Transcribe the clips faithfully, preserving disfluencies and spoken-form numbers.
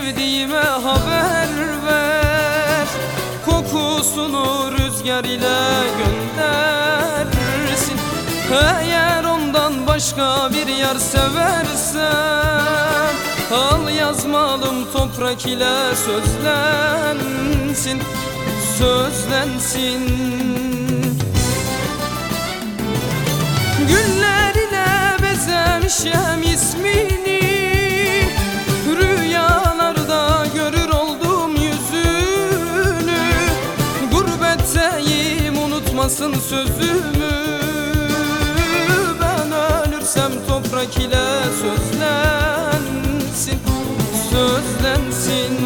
sevdiğime haber ver, kokusunu rüzgar ile göndersin. Eğer ondan başka bir yar seversen, al yazmalım toprak ile sözlensin, sözlensin. Güller ile bezemişem ismini, rüyalarda görür oldum yüzünü. Gurbetteyim unutmasın sözümü, ben ölürsem toprak ile sözlensin, sözlensin.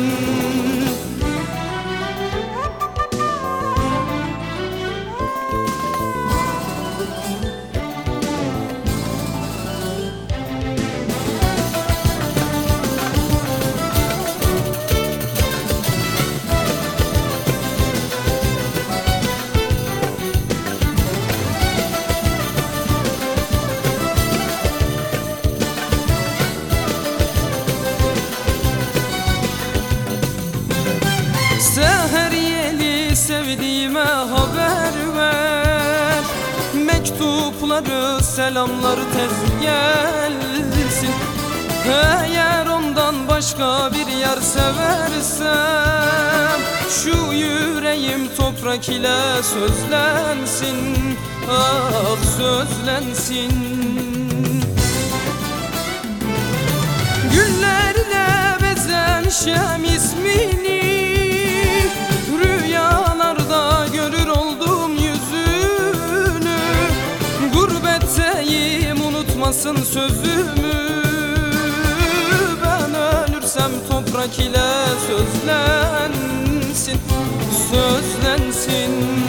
Seher yeli sevdiğime haber ver, mektupları selamları tez gelsin. Eğer ondan başka bir yar seversem, şu yüreğim toprak ile sözlensin, ah sözlensin. Güller ile bezemişem ismini, rüyalarda görür oldum yüzünü. Gurbetteyim unutmasın sözümü, ben ölürsem toprak ile sözlensin, sözlensin.